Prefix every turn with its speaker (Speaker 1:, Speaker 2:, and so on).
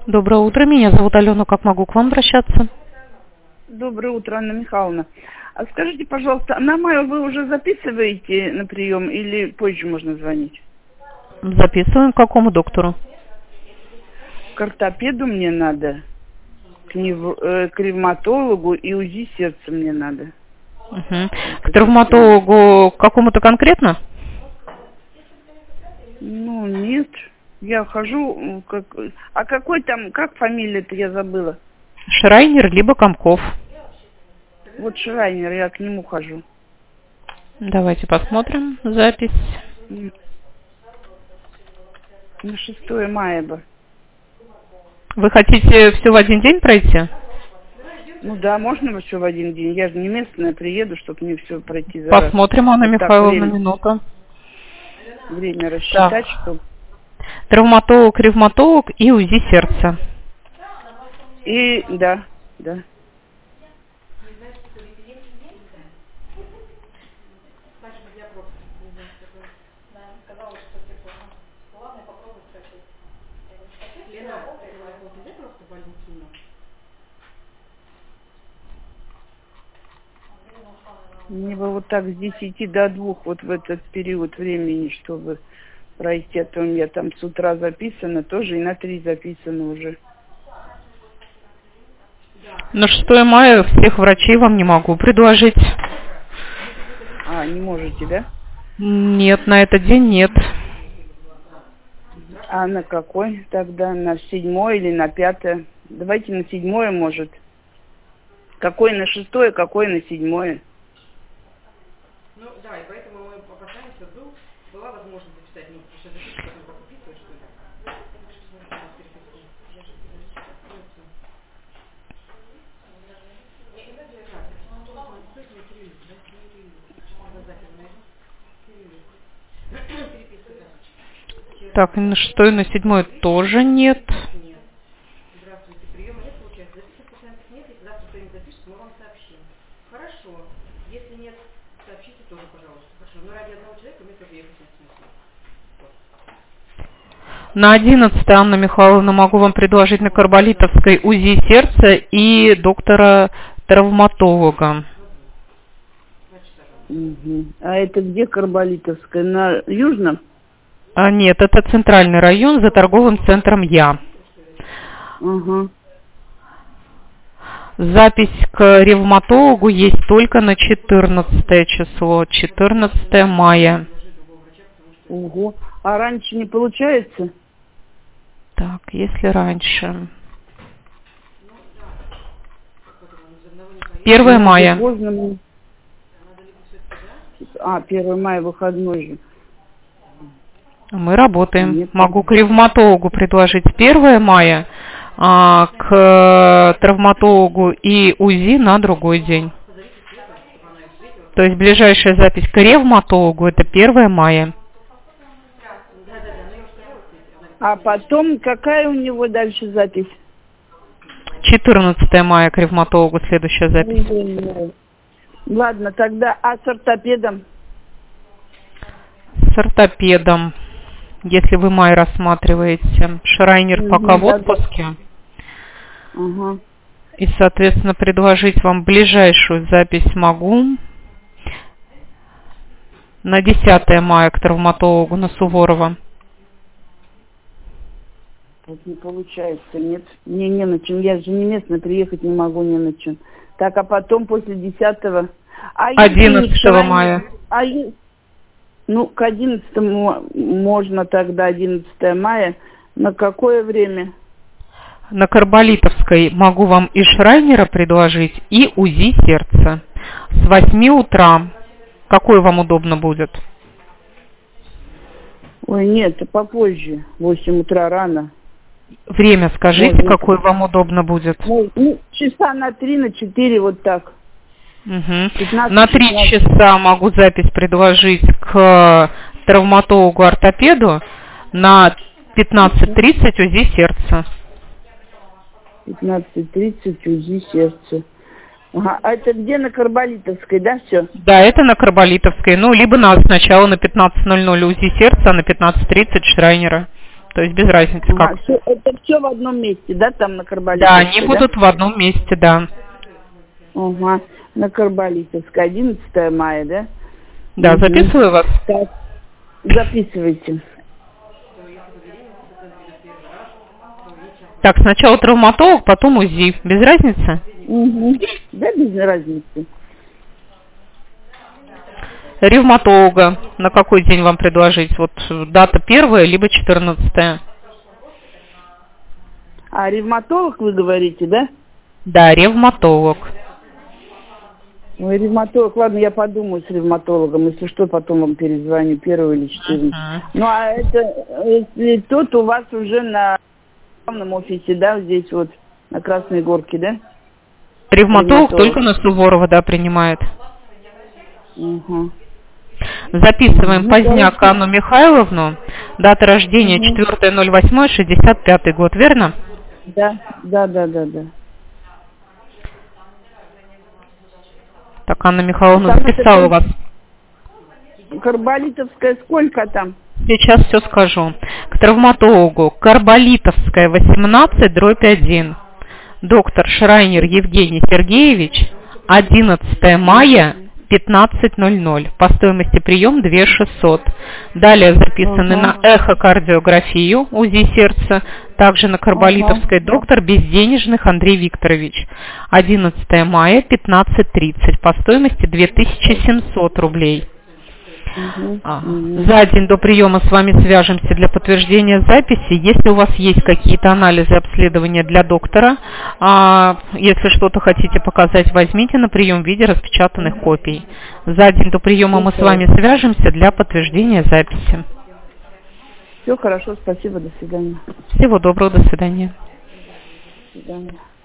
Speaker 1: Доброе утро, меня зовут Алена, как могу к вам обращаться?
Speaker 2: Доброе утро, Анна Михайловна. А скажите, пожалуйста, на май вы уже записываете на прием или позже можно звонить?
Speaker 1: Записываем к какому доктору?
Speaker 2: К ортопеду мне надо, к ревматологу и УЗИ сердца мне надо.
Speaker 1: Угу. К травматологу какому-то конкретно?
Speaker 2: Ну, нет. Я хожу, а какой там, как фамилия-то я забыла?
Speaker 1: Шрайнер либо Комков.
Speaker 2: Вот Шрайнер, я к нему хожу.
Speaker 1: Давайте посмотрим запись.
Speaker 2: На 6 мая бы.
Speaker 1: Вы хотите все в один день пройти?
Speaker 2: Ну да, можно все в один день. Я же не местная, приеду, чтобы мне все пройти за раз.
Speaker 1: Посмотрим, Анна
Speaker 2: Вот
Speaker 1: Михайловна, минуту.
Speaker 2: Время рассчитать,
Speaker 1: Так.
Speaker 2: что...
Speaker 1: Травматолог, ревматолог и УЗИ сердца.
Speaker 2: И да. Мне бы вот так с 10 до 2 вот в этот период времени, чтобы пройти, а то у меня там с утра записано тоже, и на 3 записано уже.
Speaker 1: На 6 мая всех врачей вам не могу предложить.
Speaker 2: А, не можете, да?
Speaker 1: Нет, на этот день нет.
Speaker 2: А на какой тогда? На 7 или на 5? Давайте на 7, может. Какой на 6, какой на 7?
Speaker 3: Ну да, и поэтому мы опасаемся, вдруг была возможность записать, ну, сейчас записывать, потом как выписывать, что ли.
Speaker 1: Так, и на 6, и на 7 тоже нет.
Speaker 3: Здравствуйте, приема нет, получается. Записывать пациентов нет, если завтра кто-нибудь запишет, мы вам сообщим. Хорошо. Если нет, сообщите тоже, пожалуйста. Хорошо. Но ради одного человека мне тоже ехать нет смысла.
Speaker 1: На 11, Анна Михайловна, могу вам предложить на Карболитовской УЗИ сердца и доктора-травматолога.
Speaker 2: Угу. А это где Карболитовская? На Южном?
Speaker 1: Нет, это центральный район за торговым центром Я.
Speaker 2: Угу.
Speaker 1: Запись к ревматологу есть только на 14 число, 14 мая.
Speaker 2: Ого. А раньше не получается?
Speaker 1: Так, если раньше. 1 мая.
Speaker 2: Поздно. А, 1 мая выходной же.
Speaker 1: Мы работаем.
Speaker 2: Нет.
Speaker 1: Могу к ревматологу предложить 1 мая, а к травматологу и УЗИ на другой день. То есть ближайшая запись к ревматологу это 1 мая.
Speaker 2: А потом какая у него дальше запись?
Speaker 1: 14 мая к ревматологу следующая запись.
Speaker 2: Ладно, тогда, а с ортопедом?
Speaker 1: С ортопедом, если вы май рассматриваете. Шрайнер пока в отпуске.
Speaker 2: Угу.
Speaker 1: И, соответственно, предложить вам ближайшую запись могу на 10 мая к травматологу на Суворова.
Speaker 2: Вот не получается, нет. Мне не на чем. Я же не местная, приехать не могу не на чем. Так, а потом после 10-го...
Speaker 1: 11 мая.
Speaker 2: Ну, к 11-му можно тогда, 11 мая. На какое время?
Speaker 1: На Карболитовской могу вам и Шрайнера предложить, и УЗИ сердца. С 8 утра. Какой вам удобно будет?
Speaker 2: Ой, нет, попозже. 8 утра рано.
Speaker 1: Время скажите,
Speaker 2: можно,
Speaker 1: какое вам удобно будет?
Speaker 2: Ну, часа на 3, на 4, вот так.
Speaker 1: Угу.
Speaker 2: 15,
Speaker 1: На 3 часа могу запись предложить к травматологу-ортопеду, на 15:30 УЗИ сердца.
Speaker 2: 15:30 УЗИ сердца. Ага, а это где, на Карболитовской, да, все?
Speaker 1: Да, это на Карболитовской. Ну, либо сначала на 15:00 УЗИ сердца, а на 15:30 Шрайнера. То есть без разницы как.
Speaker 2: Это все в одном месте, да, там на Карболитовской?
Speaker 1: Да, они будут в одном месте, да.
Speaker 2: Ага, на Карболитовской, 11 мая, да?
Speaker 1: Да, записываю вас.
Speaker 2: Так, записывайте.
Speaker 1: Так, сначала травматолог, потом УЗИ. Без разницы?
Speaker 2: Угу. Да, без разницы.
Speaker 1: Ревматолога на какой день вам предложить? Вот дата 1 либо 14.
Speaker 2: А ревматолог вы говорите, да?
Speaker 1: Да, ревматолог.
Speaker 2: Ой, ревматолог, ладно, я подумаю с ревматологом, если что, потом вам перезвоню, 1 или 14. Ну, а это, если тот у вас уже на главном офисе, да, здесь вот, на Красной Горке, да?
Speaker 1: Ревматолог только на Суворова, да, принимает.
Speaker 2: Угу.
Speaker 1: Записываем Поздняк Анну Михайловну. Дата рождения 4.08.65 год, верно?
Speaker 2: Да.
Speaker 1: Так, Анна Михайловна записала у вас.
Speaker 2: Карболитовская сколько там?
Speaker 1: Сейчас все скажу. К травматологу. Карболитовская, 18/1. Доктор Шрайнер Евгений Сергеевич. 11 мая. 15:00. По стоимости прием 2600. Далее записаны на эхокардиографию, УЗИ сердца, также на Карболитовской доктор Безденежных Андрей Викторович. 11 мая, 15:30. По стоимости 2700 рублей. За день до приема с вами свяжемся для подтверждения записи. Если у вас есть какие-то анализы, обследования для доктора, если что-то хотите показать, возьмите на прием в виде распечатанных копий. За день до приема мы с вами свяжемся для подтверждения записи.
Speaker 2: Все хорошо, спасибо, до свидания.
Speaker 1: Всего доброго, до свидания.
Speaker 2: До свидания.